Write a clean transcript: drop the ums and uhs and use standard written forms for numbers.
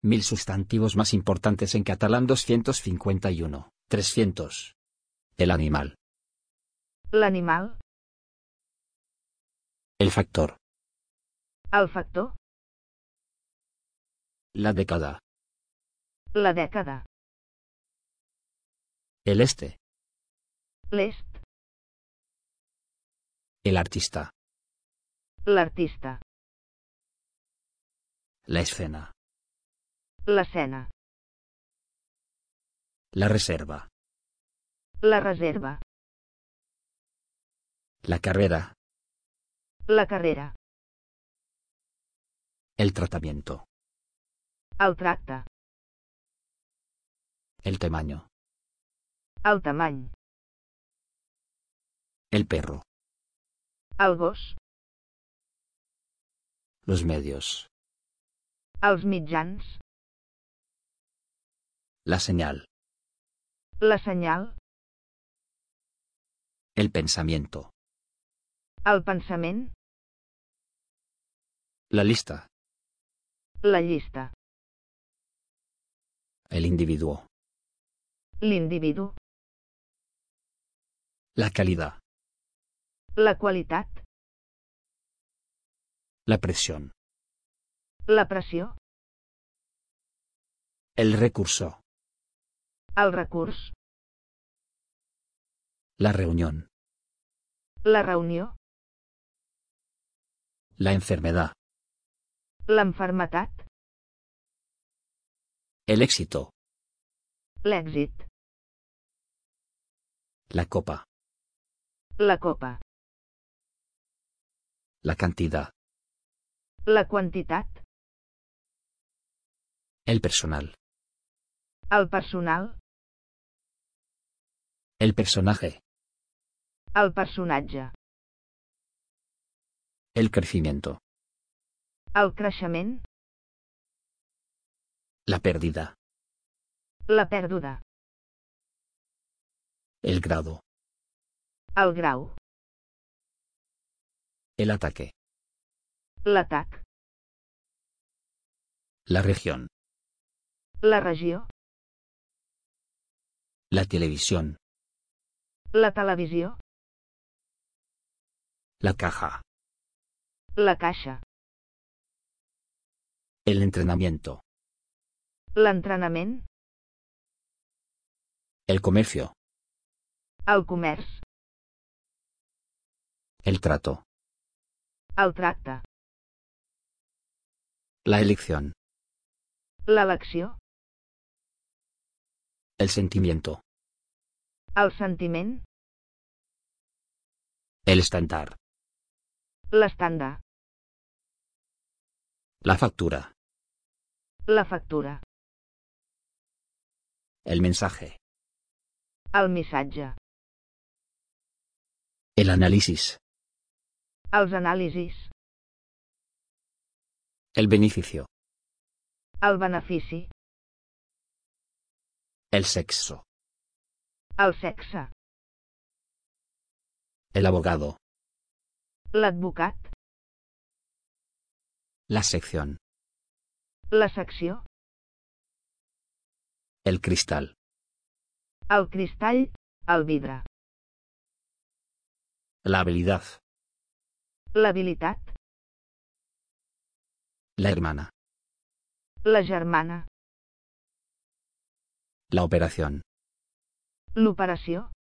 1000 sustantivos más importantes en catalán 251. 300. El animal. L'animal. El factor. El factor. La década. La dècada. El este. L'est. El artista. L'artista. La escena. L'escena. La reserva. La reserva. La carrera. La carrera. El tratamiento. El tracte. El tamaño. El tamany. El perro. El gos. Los medios. Els mitjans. La señal. La senyal. El pensamiento. El pensament. La lista. La llista. El individuo. L'individu. La calidad. La qualitat. La presión. La pressió. El recurso. El recurs. La reunión. La reunió. La enfermedad. L'enfermetat. El éxito. L'èxit. La copa. La copa. La cantidad. La quantitat. El personal. El personal. El personaje. El personatge. El crecimiento. El creixement. La pérdida. La pèrdua. El grado. El grau. El ataque. L'atac. La región. La regió. La televisión. La televisió. La caja. La caixa. El entrenamiento. L'entrenament. El comercio. El comerç. El trato. El tracte. La elección. L'elecció. El sentimiento. El sentiment. El estándar. L'estàndard. La factura. La factura. El mensaje. El missatge. El análisis. Els anàlisis. El beneficio. El benefici. El sexo. El sexe. El abogado. L'advocat. La sección. La secció. El cristal. El cristall. El vidre. La habilidad. L'habilitat. La hermana. La germana. La operación. L'operació.